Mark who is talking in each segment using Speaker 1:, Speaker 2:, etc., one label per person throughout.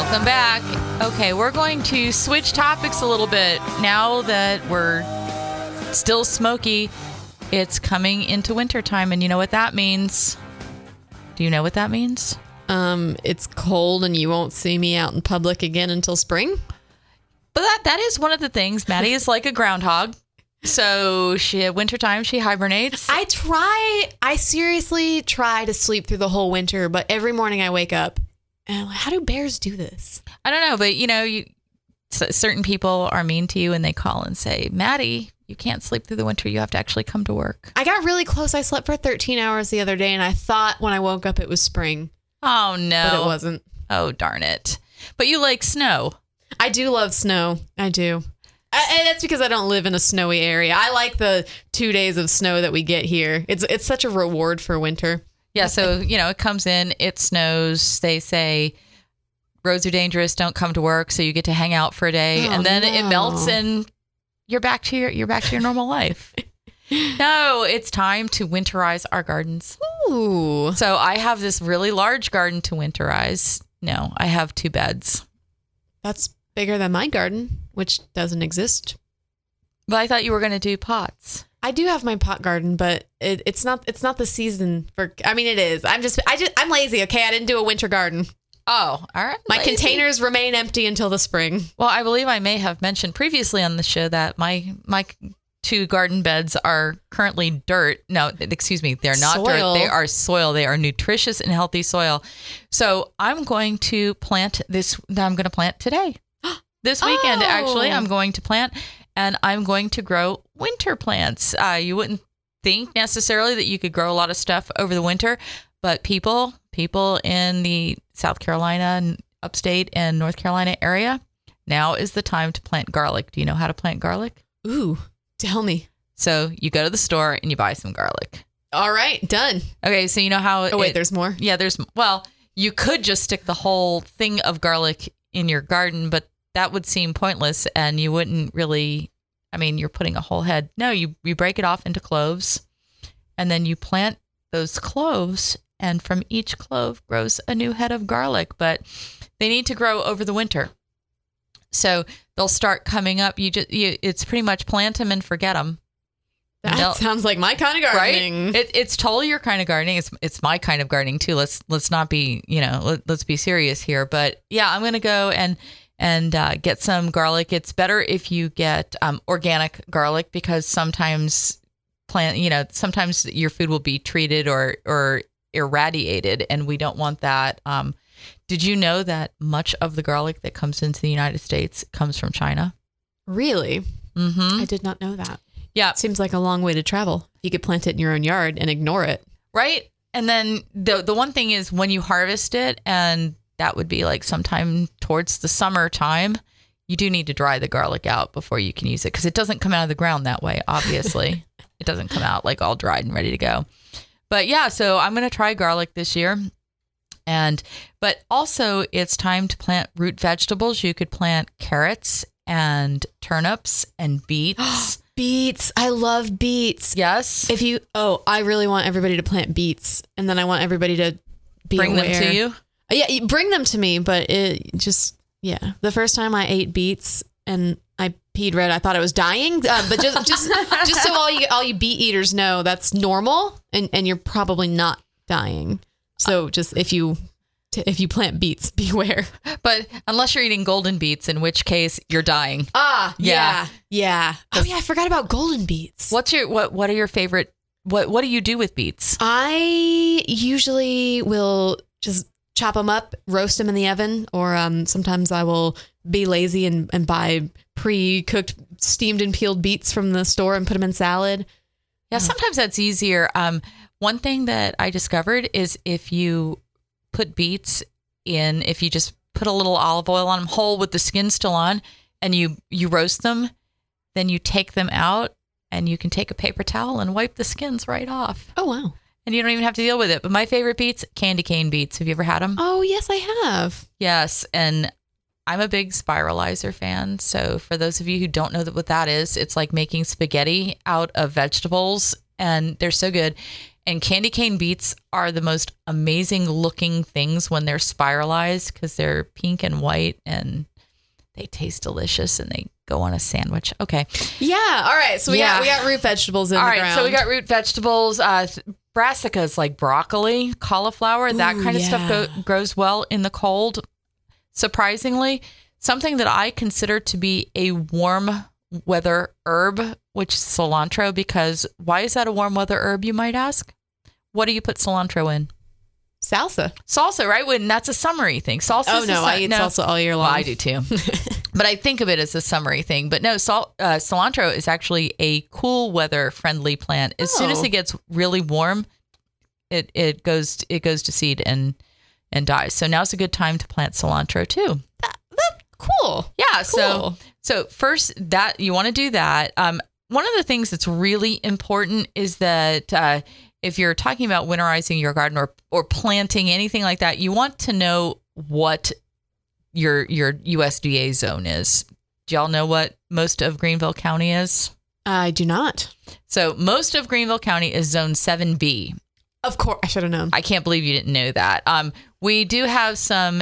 Speaker 1: Welcome back. Okay, we're going to switch topics a little bit. Now that we're still smoky, it's coming into wintertime, and you know what that means? Do you know what that means?
Speaker 2: It's cold and you won't see me out in public again until spring.
Speaker 1: But that is one of the things. Maddie is like a groundhog. So wintertime, she hibernates.
Speaker 2: I seriously try to sleep through the whole winter, but every morning I wake up and I'm like, how do bears do this?
Speaker 1: I don't know, but certain people are mean to you and they call and say, Maddie, you can't sleep through the winter. You have to actually come to work.
Speaker 2: I got really close. I slept for 13 hours the other day and I thought when I woke up it was spring.
Speaker 1: Oh, no.
Speaker 2: But it wasn't.
Speaker 1: Oh, darn it. But you like snow.
Speaker 2: I do love snow. I do. And that's because I don't live in a snowy area. I like the 2 days of snow that we get here. It's such a reward for winter.
Speaker 1: Yeah, so, it comes in, it snows, they say roads are dangerous, don't come to work, so you get to hang out for a day, and then it melts and you're back to your normal life. No, it's time to winterize our gardens.
Speaker 2: Ooh.
Speaker 1: So I have this really large garden to winterize. No, I have 2 beds.
Speaker 2: That's bigger than my garden, which doesn't exist.
Speaker 1: But I thought you were going to do pots.
Speaker 2: I do have my pot garden, but it's not the season for. I mean, it is. I'm lazy. Okay, I didn't do a winter garden.
Speaker 1: Oh, all right.
Speaker 2: My containers remain empty until the spring.
Speaker 1: Well, I believe I may have mentioned previously on the show that my 2 garden beds are currently dirt. No, excuse me, they're not
Speaker 2: soil.
Speaker 1: Dirt. They are soil. They are nutritious and healthy soil. So I'm going to plant this. I'm going to plant today. This weekend, actually, I'm going to plant. And I'm going to grow winter plants. You wouldn't think necessarily that you could grow a lot of stuff over the winter, but people in the South Carolina and upstate and North Carolina area, now is the time to plant garlic. Do you know how to plant garlic?
Speaker 2: Ooh, tell me.
Speaker 1: So you go to the store and you buy some garlic.
Speaker 2: All right, done.
Speaker 1: Okay, so you know how...
Speaker 2: Oh, wait, there's more?
Speaker 1: Yeah, you could just stick the whole thing of garlic in your garden, but that would seem pointless and you wouldn't really, you're putting a whole head. No, you break it off into cloves and then you plant those cloves and from each clove grows a new head of garlic, but they need to grow over the winter. So they'll start coming up. It's pretty much plant them and forget them.
Speaker 2: That sounds like my kind of gardening.
Speaker 1: Right? It's totally your kind of gardening. It's my kind of gardening too. Let's not be, let's be serious here. But yeah, I'm going to go and get some garlic. It's better if you get organic garlic because sometimes sometimes your food will be treated or irradiated, and we don't want that. Did you know that much of the garlic that comes into the United States comes from China?
Speaker 2: Really?
Speaker 1: Mm-hmm.
Speaker 2: I did not know that.
Speaker 1: Yeah.
Speaker 2: Seems like a long way to travel. You could plant it in your own yard and ignore it.
Speaker 1: Right. And then the one thing is when you harvest it, and that would be like sometime towards the summertime, you do need to dry the garlic out before you can use it because it doesn't come out of the ground that way, obviously. It doesn't come out like all dried and ready to go. But yeah, so I'm going to try garlic this year. But also it's time to plant root vegetables. You could plant carrots and turnips and beets.
Speaker 2: Beets. I love beets.
Speaker 1: Yes.
Speaker 2: I really want everybody to plant beets, and then I want everybody to
Speaker 1: bring them to you.
Speaker 2: Yeah, bring them to me, but the first time I ate beets and I peed red, I thought I was dying. But just so all you beet eaters know, that's normal, and you're probably not dying. So just if you plant beets, beware.
Speaker 1: But unless you're eating golden beets, in which case you're dying.
Speaker 2: Yeah. Oh yeah, I forgot about golden beets.
Speaker 1: What are your favorite? What do you do with beets?
Speaker 2: I usually will just chop them up, roast them in the oven, or sometimes I will be lazy and buy pre-cooked, steamed and peeled beets from the store and put them in salad.
Speaker 1: Yeah, sometimes that's easier. One thing that I discovered is if you put beets in, if you just put a little olive oil on them whole with the skin still on, and you roast them, then you take them out and you can take a paper towel and wipe the skins right off.
Speaker 2: Oh, wow.
Speaker 1: And you don't even have to deal with it. But my favorite beets, candy cane beets. Have you ever had them?
Speaker 2: Oh, yes, I have.
Speaker 1: Yes. And I'm a big spiralizer fan. So for those of you who don't know what that is, it's like making spaghetti out of vegetables, and they're so good. And candy cane beets are the most amazing looking things when they're spiralized because they're pink and white and they taste delicious and they go on a sandwich. Okay.
Speaker 2: Yeah. All right. So we got root vegetables in the ground.
Speaker 1: So we got root vegetables. Brassicas like broccoli, cauliflower, that kind of stuff grows well in the cold. Surprisingly, something that I consider to be a warm weather herb, which is cilantro, because why is that a warm weather herb, you might ask? What do you put cilantro in? Salsa, right? When that's a summery thing. Salsa.
Speaker 2: Oh no, I eat salsa all year long.
Speaker 1: Well, I do too. But I think of it as a summery thing. But no, cilantro is actually a cool weather friendly plant. As soon as it gets really warm, it goes to seed and dies. So now's a good time to plant cilantro too.
Speaker 2: That's cool.
Speaker 1: Yeah. Cool. So first that you want to do that. One of the things that's really important is that if you're talking about winterizing your garden or planting anything like that, you want to know what your USDA zone is. Do y'all know what most of Greenville County is?
Speaker 2: I do not.
Speaker 1: So most of Greenville County is zone 7B.
Speaker 2: Of course. I should have known.
Speaker 1: I can't believe you didn't know that. We do have some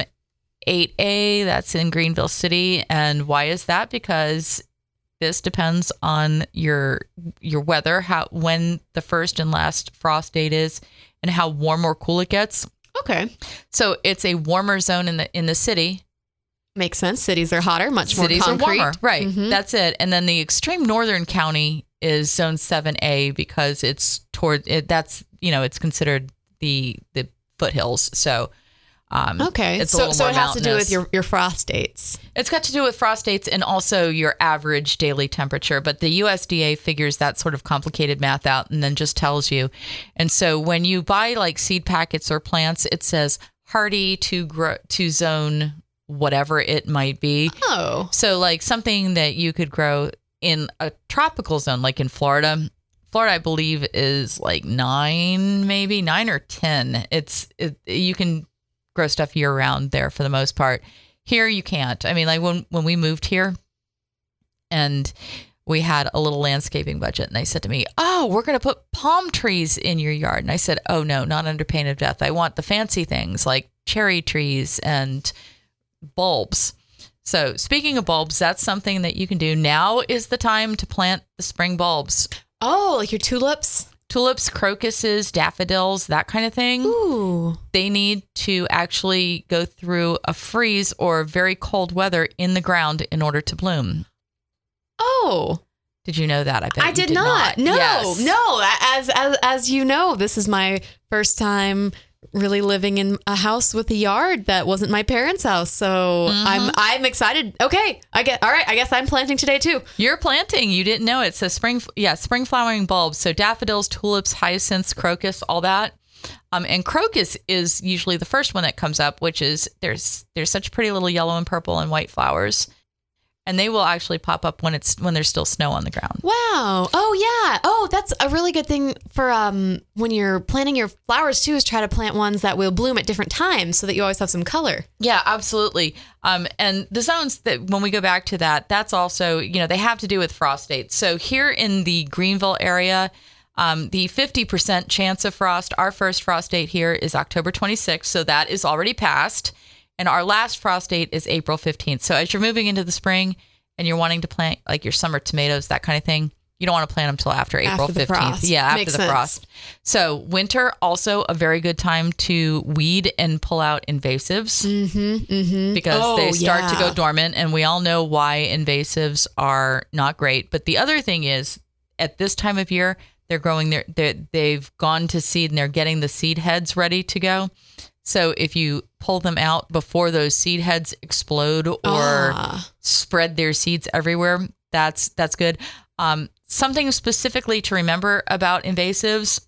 Speaker 1: 8A that's in Greenville City. And why is that? Because this depends on your weather, when the first and last frost date is, and how warm or cool it gets.
Speaker 2: Okay.
Speaker 1: So it's a warmer zone in the city.
Speaker 2: Makes sense. Cities are hotter, much more concrete.
Speaker 1: Cities are warmer, right? Mm-hmm. That's it. And then the extreme northern county is zone 7A because it's toward it. That's it's considered the foothills. So.
Speaker 2: Okay,
Speaker 1: it's
Speaker 2: so it has to do with your frost dates.
Speaker 1: It's got to do with frost dates and also your average daily temperature. But the USDA figures that sort of complicated math out and then just tells you. And so when you buy like seed packets or plants, it says hardy to zone whatever it might be.
Speaker 2: Oh,
Speaker 1: so like something that you could grow in a tropical zone, like in Florida. Florida, I believe, is like 9 or 10. You can grow stuff year round there for the most part. Here you can't. I mean, like when we moved here and we had a little landscaping budget and they said to me, "Oh, we're going to put palm trees in your yard." And I said, "Oh no, not under pain of death. I want the fancy things like cherry trees and bulbs." So speaking of bulbs, that's something that you can do. Now is the time to plant the spring bulbs.
Speaker 2: Oh, like your tulips?
Speaker 1: Tulips, crocuses, daffodils, that kind of thing.
Speaker 2: Ooh.
Speaker 1: They need to actually go through a freeze or very cold weather in the ground in order to bloom.
Speaker 2: Oh.
Speaker 1: Did you know that?
Speaker 2: I did not. No,
Speaker 1: yes.
Speaker 2: No. As you know, this is my first time really living in a house with a yard that wasn't my parents' house. So I'm excited. Okay. All right. I guess I'm planting today too.
Speaker 1: You're planting. You didn't know it. So spring flowering bulbs. So daffodils, tulips, hyacinths, crocus, all that. And crocus is usually the first one that comes up, which is there's such pretty little yellow and purple and white flowers. And they will actually pop up when there's still snow on the ground.
Speaker 2: Wow. Oh, yeah. Oh, that's a really good thing for when you're planting your flowers, too, is try to plant ones that will bloom at different times so that you always have some color.
Speaker 1: Yeah, absolutely. And the zones that when we go back to that, that's also, they have to do with frost dates. So here in the Greenville area, the 50% chance of frost, our first frost date here is October 26th. So that is already passed. And our last frost date is April 15th. So as you're moving into the spring and you're wanting to plant like your summer tomatoes, that kind of thing, you don't want to plant them until after April 15th.
Speaker 2: Frost.
Speaker 1: Yeah, after
Speaker 2: Makes
Speaker 1: the
Speaker 2: sense.
Speaker 1: frost. So winter, also a very good time to weed and pull out invasives because they start to go dormant. And we all know why invasives are not great. But the other thing is at this time of year, they're growing they've gone to seed and they're getting the seed heads ready to go. So if you pull them out before those seed heads explode or spread their seeds everywhere, that's good. Something specifically to remember about invasives,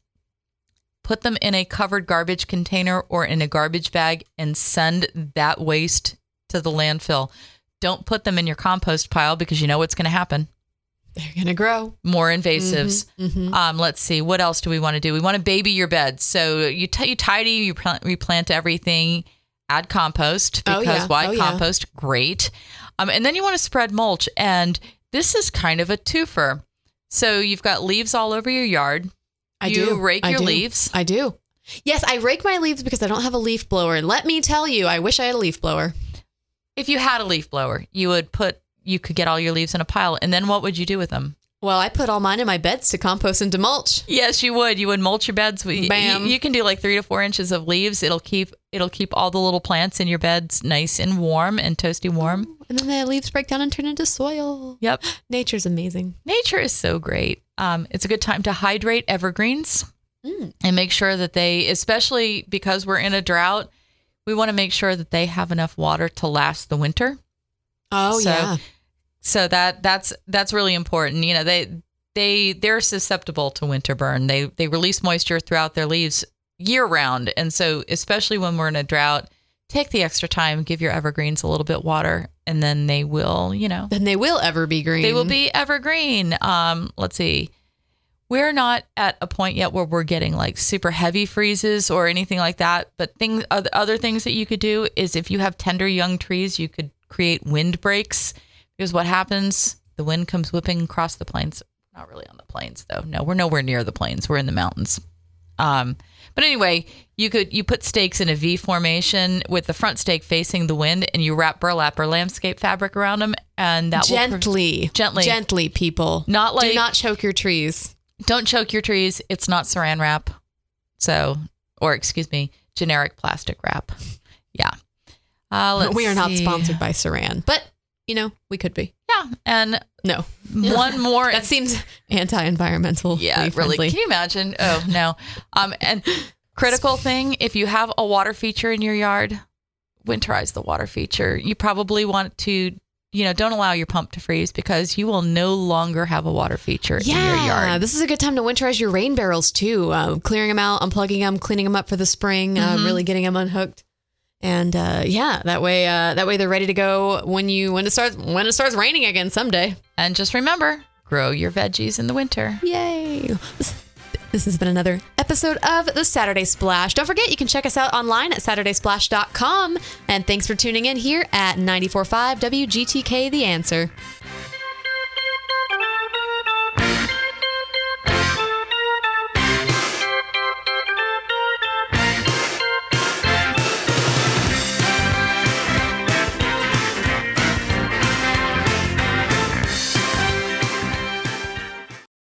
Speaker 1: put them in a covered garbage container or in a garbage bag and send that waste to the landfill. Don't put them in your compost pile because you know what's going to happen.
Speaker 2: They're going to grow.
Speaker 1: More invasives. Let's see. What else do we want to do? We want to baby your beds. So you tidy, you replant everything, add compost because why compost? Yeah. Great. And then you want to spread mulch. And this is kind of a twofer. So you've got leaves all over your yard. You rake your leaves.
Speaker 2: I do. Yes, I rake my leaves because I don't have a leaf blower. And let me tell you, I wish I had a leaf blower.
Speaker 1: If you had a leaf blower, you could get all your leaves in a pile. And then what would you do with them?
Speaker 2: Well, I put all mine in my beds to compost and to mulch.
Speaker 1: Yes, you would. You would mulch your beds.
Speaker 2: Bam.
Speaker 1: You can do like 3 to 4 inches of leaves. It'll keep all the little plants in your beds nice and warm and toasty warm.
Speaker 2: And then the leaves break down and turn into soil.
Speaker 1: Yep.
Speaker 2: Nature's amazing.
Speaker 1: Nature is so great. It's a good time to hydrate evergreens and make sure that they, especially because we're in a drought, we want to make sure that they have enough water to last the winter.
Speaker 2: Oh, yeah.
Speaker 1: So that's really important. You know, they're susceptible to winter burn. They release moisture throughout their leaves year round. And so especially when we're in a drought, take the extra time, give your evergreens a little bit water, and then they will,
Speaker 2: Then they will ever be green.
Speaker 1: They will be evergreen. Let's see. We're not at a point yet where we're getting like super heavy freezes or anything like that. But other things that you could do is if you have tender young trees, you could create wind breaks. Because what happens, the wind comes whipping across the plains. Not really on the plains, though. No, we're nowhere near the plains. We're in the mountains. But anyway, you put stakes in a V formation with the front stake facing the wind, and you wrap burlap or landscape fabric around them, and that
Speaker 2: gently, people. Do not choke your trees.
Speaker 1: Don't choke your trees. It's not saran wrap. Generic plastic wrap. Yeah.
Speaker 2: We are not sponsored by Saran, but we could be.
Speaker 1: Yeah. And
Speaker 2: no.
Speaker 1: One more.
Speaker 2: That seems anti-environmental.
Speaker 1: Yeah, really. Can you imagine? Oh, no. And critical thing, if you have a water feature in your yard, winterize the water feature. You probably want to, don't allow your pump to freeze because you will no longer have a water feature in your yard. Yeah,
Speaker 2: this is a good time to winterize your rain barrels too. Clearing them out, unplugging them, cleaning them up for the spring, really getting them unhooked. And that way they're ready to go when it starts raining again someday.
Speaker 1: And just remember, grow your veggies in the winter.
Speaker 2: Yay! This has been another episode of The Saturday Splash. Don't forget, you can check us out online at SaturdaySplash.com. And thanks for tuning in here at 94.5 WGTK The Answer.